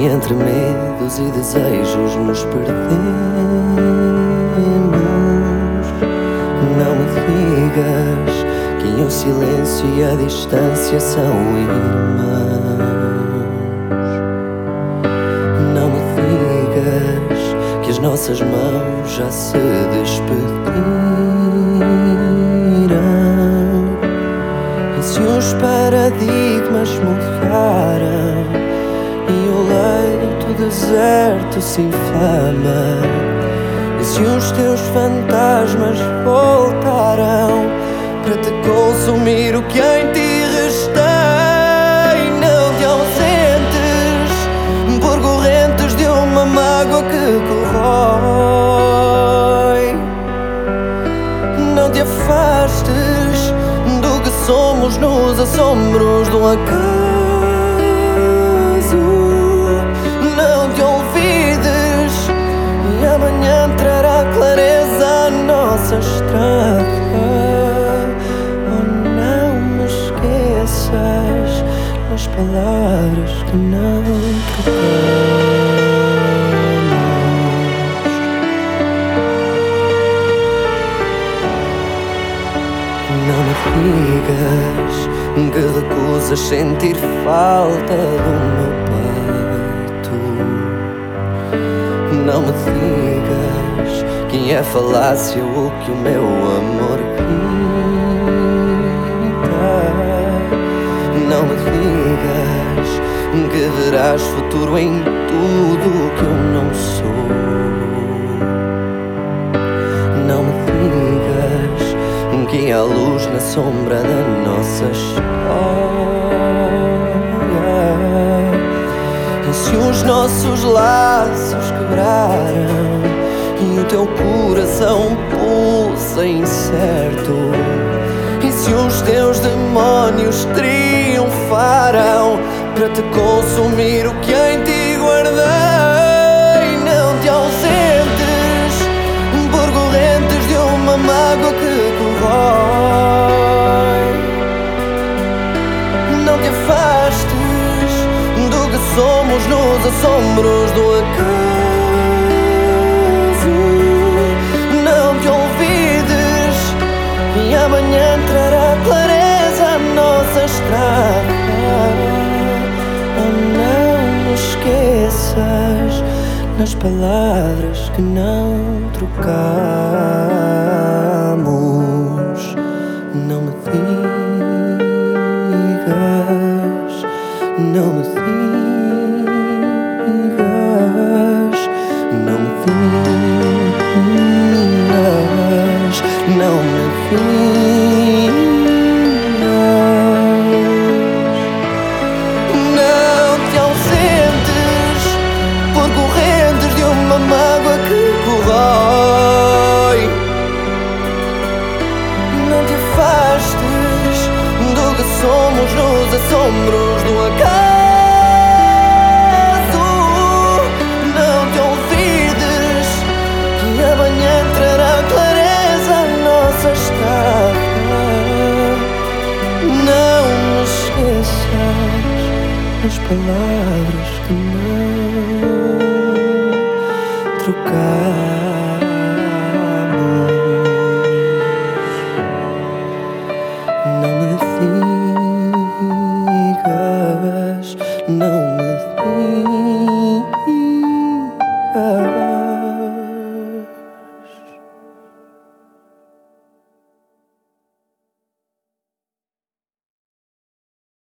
entre medos e desejos nos perdemos. Não me digas que o silêncio e a distância são irmãos. Não me digas que as nossas mãos já se despediram. E se os paradigmas mudaram e o leito deserto se inflama, e se os teus fantasmas voltaram para te consumir o que em ti restei, não te ausentes por correntes de uma mágoa que corrói. Não te afastes do que somos nos assombros do acaso. Não te olvides e amanhã trará clareza à nossa estrada. Oh, não me esqueças as palavras que não trocamos. Não me digas que recusas sentir falta do meu peito. Não me digas que é falácia o que o meu amor grita. Não me digas que verás futuro em tudo o que eu não sou. Não me digas que há luz na sombra da nossa história. E se os nossos laços quebraram e o teu coração pulsa incerto, e se os teus demónios triunfaram para te consumir o que em ti guardei, não te ausentes por correntes de uma mágoa que corrói. Não te afastes do que somos nos assombros do acaso. Não te olvides e amanhã trará clareza à nossa estrada. Oh, não me esqueças nas palavras que não trocamos. Não me digas, não me digas, não me digas, não me digas. Não te ausentes por correntes de uma mágoa que corrói. Não te afastes do que somos nos assombros do acaso. Não te olvides que amanhã trará clareza à nossa estrada. Não me esqueças as palavras que não trocamos. Não me digas